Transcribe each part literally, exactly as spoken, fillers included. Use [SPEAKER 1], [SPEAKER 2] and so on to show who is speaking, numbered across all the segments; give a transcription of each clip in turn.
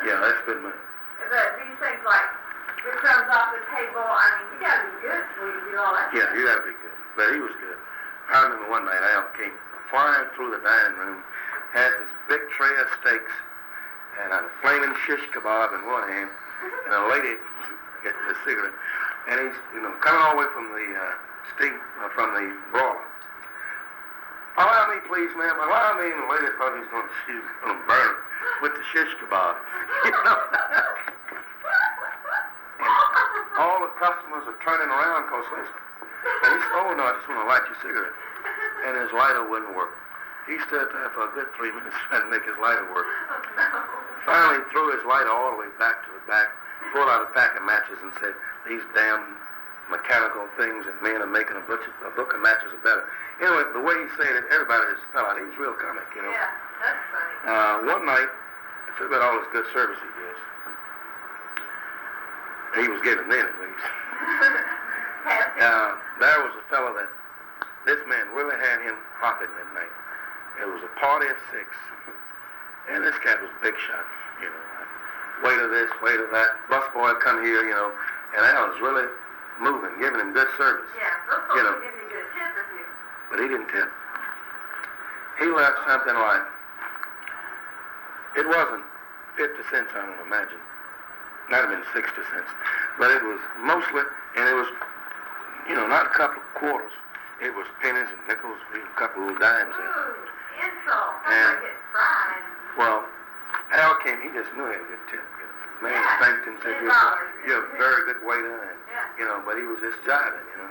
[SPEAKER 1] Yeah, that's good money.
[SPEAKER 2] But these things like it comes off the table, I mean, you gotta be good before you do all that.
[SPEAKER 1] Yeah, you gotta be good. But he was good. I remember one night Al came flying through the dining room, had this big tray of steaks and a flaming shish kebab in one hand, and a lady getting a cigarette, and he's, you know, coming all the way from the uh, steam, uh, from the broiler. Allow me, please, ma'am. Allow me. And the lady thought he was going to, she was going to burn it with the shish kebab. You know? All the customers are turning around because listen. And he said, oh, no, I just want to light your cigarette. And his lighter wouldn't work. He stood there for a good three minutes trying to make his lighter work. Finally, he threw his lighter all the way back to the back, pulled out a pack of matches and said, these damn mechanical things that men are making a, butcher, a book of matches are better. Anyway, the way he said it, everybody just fell out. He was real comic, you know.
[SPEAKER 2] Yeah, that's funny.
[SPEAKER 1] Uh, one night, I took about all this good service he gives. He was giving then, at least. uh, there was a fellow that this man really had him hopping that night. It was a party of six, and this cat was big shot, you know. Wait of this, wait of that. Busboy come here, you know, and Al was really moving, giving him good service.
[SPEAKER 2] Yeah, those folks
[SPEAKER 1] you know.
[SPEAKER 2] will give you good tips if you.
[SPEAKER 1] But he didn't tip. He left something like, it wasn't fifty cents, I don't imagine. Might have been sixty cents. But it was mostly, and it was, you know, not a couple of quarters. It was pennies and nickels, a couple of little dimes in.
[SPEAKER 2] Ooh, insult. That's
[SPEAKER 1] And,
[SPEAKER 2] like it's fried.
[SPEAKER 1] well, Al came, he just knew he had a good tip. You know. Man
[SPEAKER 2] Yeah,
[SPEAKER 1] thanked him, said,
[SPEAKER 2] ten
[SPEAKER 1] you're,
[SPEAKER 2] dollars.
[SPEAKER 1] you're a very good waiter, and,
[SPEAKER 2] Yeah.
[SPEAKER 1] you know, but he was just jiving, you know.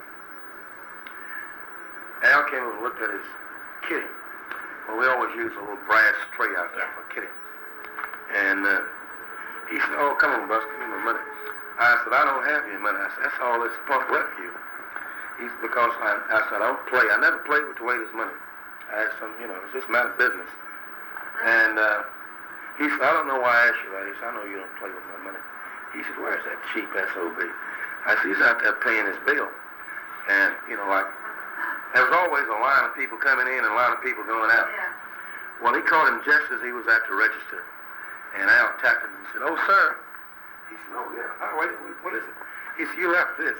[SPEAKER 1] Al came over and looked at his kitty. Well, we always use a little brass tray out there
[SPEAKER 2] Yeah.
[SPEAKER 1] for kitty. And uh, he said, oh, come on, Buster, give me my money. I said, I don't have your money. I said, that's all this punk left you. He said, because I, I said, I don't play. I never played with the waiter's money. I asked him, you know, it's just a matter of business. And uh, he said, I don't know why I asked you that. He said, I know you don't play with my money. He said, where's that cheap S O B? I said, he's out there paying his bill. And, you know, like, there was always a line of people coming in and a line of people going out.
[SPEAKER 2] Yeah.
[SPEAKER 1] Well, he caught him just as he was at the register. And Al tapped him and said, oh, sir. He said, oh, yeah. Oh, wait, wait, what is it? He said, you left this.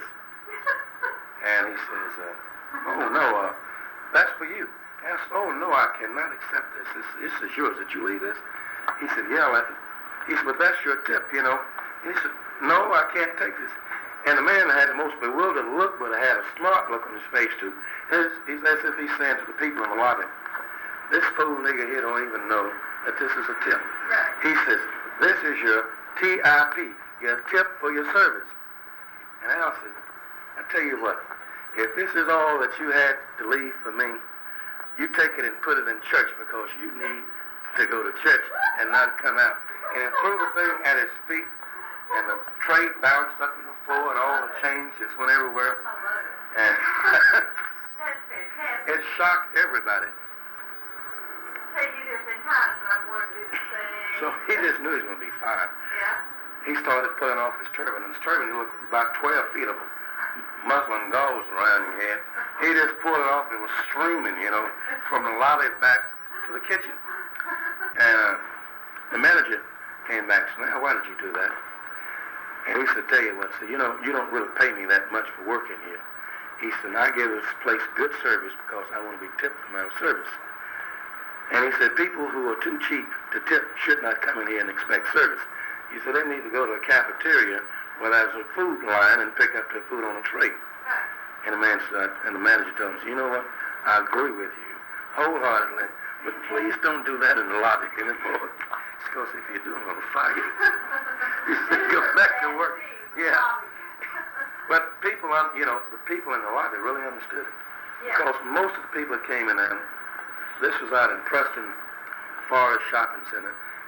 [SPEAKER 1] And he says, uh, oh, no, uh, that's for you. I said, oh, no, I cannot accept this. This, this is yours that you leave this. He said, yeah, I left it. He said, but that's your tip, you know. And he said, no, I can't take this. And the man had the most bewildered look, but had a smart look on his face, too. He's as if he's saying to the people in the lobby, this fool nigga here don't even know that this is a tip.
[SPEAKER 2] Right.
[SPEAKER 1] He says, this is your T I P, your tip for your service. And Al said, I tell you what, if this is all that you had to leave for me, you take it and put it in church because you need to go to church and not come out. And he threw the thing at his feet, and the tray bounced up on the floor, and all the change just went everywhere.
[SPEAKER 2] I love it.
[SPEAKER 1] And
[SPEAKER 2] That's fantastic.
[SPEAKER 1] it shocked everybody.
[SPEAKER 2] Hey, you there's been times when I've wanted to do the same.
[SPEAKER 1] So he just knew he was going to be fired.
[SPEAKER 2] Yeah.
[SPEAKER 1] He started pulling off his turban, and his turban looked about twelve feet of muslin gauze around your head. He just pulled it off and was streaming, you know, from the lobby back to the kitchen. And uh, the manager came back and said, now, why did you do that? And he said, tell you what, so, you know, you don't really pay me that much for working here. He said, I give this place good service because I want to be tipped for my service. And he said, people who are too cheap to tip should not come in here and expect service. He said, they need to go to a cafeteria where there's a food line and pick up their food on a tray.
[SPEAKER 2] Right.
[SPEAKER 1] And the man said, and the manager told him, you know what, I agree with you wholeheartedly, but please don't do that in the lobby anymore. Because if you do, I'm going to fire you. He said, go back to work. Yeah. But people, you know, the people in the lobby really understood it.
[SPEAKER 2] Yeah.
[SPEAKER 1] Because most of the people that came in there, this was out in Preston Forest Shopping Center,